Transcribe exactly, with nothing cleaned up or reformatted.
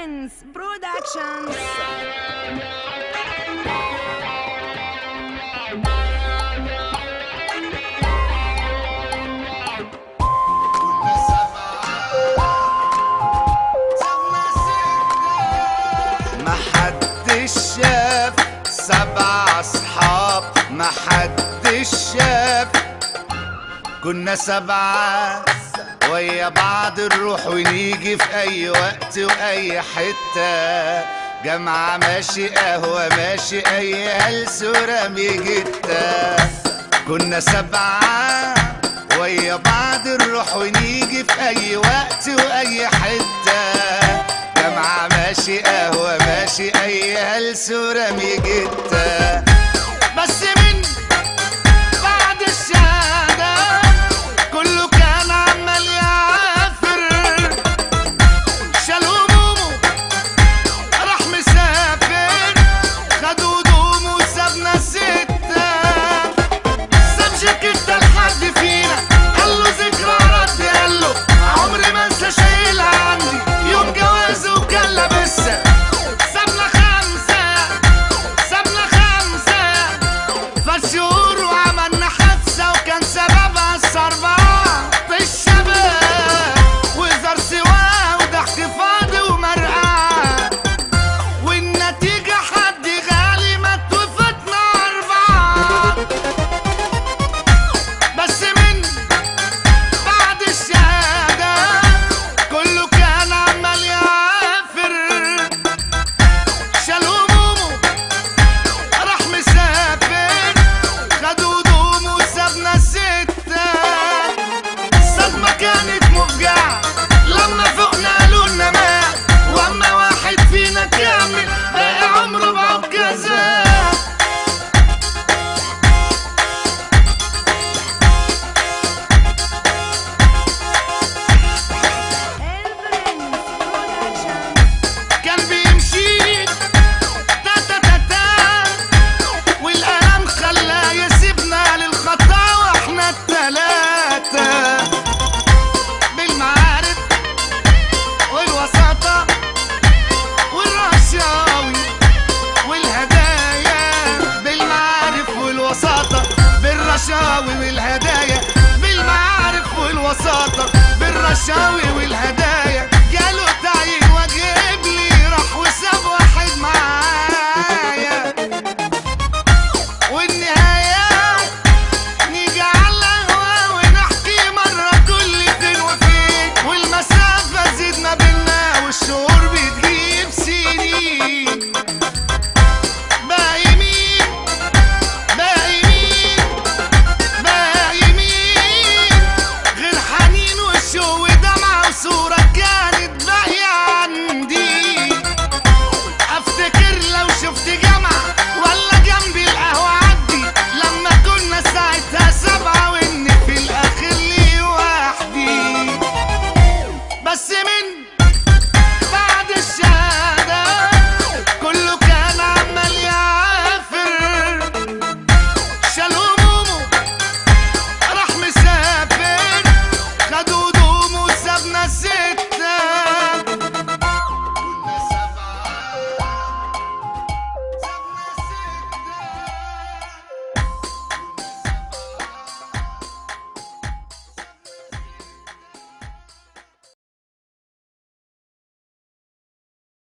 برنس برودكشنز. محدش شاف سبع اصحاب، محدش شاف كنا سبعة ويا بعض نروح ونيجي في اي وقت واي حتة، جامعة ماشي قهوة ماشي اي هلس ورمي جتة. كنا سبعة ويا بعض نروح ونيجي في اي وقت واي حتة، جامعة ماشي قهوة ماشي اي هلس ورمي جتة. بس من بعد الشهادة كله كان عمال يعافر، شال همومه راح مسافر، خد هدومه وسابنا ستة. ساب جاكيتة لحد فينا قاله ذكرى رد، قاله عمري ما انسى شايلها عندي يوم جوازه وكان لابسها. سابنا خمسة سابنا خمسة فات شهور وعملنا حادثة وكان سببها الصربعة في الشباب، وزار سواه وضحك فاضي ومرقعة، والنتيجة حد غالي مات وفاتنا أربعة. بس من بعد الشهادة كله كان عمال يعافر، شال همومه راح مسافر، خد هدومه وسابنا ستة. الصدمة كانت مفجعة لما فوقنا قالولنا مات، واما واحد فينا كامل باقي عمره بعكازات. البرنس برودكشنز. كان بيمشي تا تا تا تا والألم خلاه يسيبنا للخطا واحنا التلاتة، بالمعارف والوساطة والرشاوي والهدايا، بالمعارف والوساطة بالرشاوي والهدايا، بالمعارف والوساطة بالرشاوي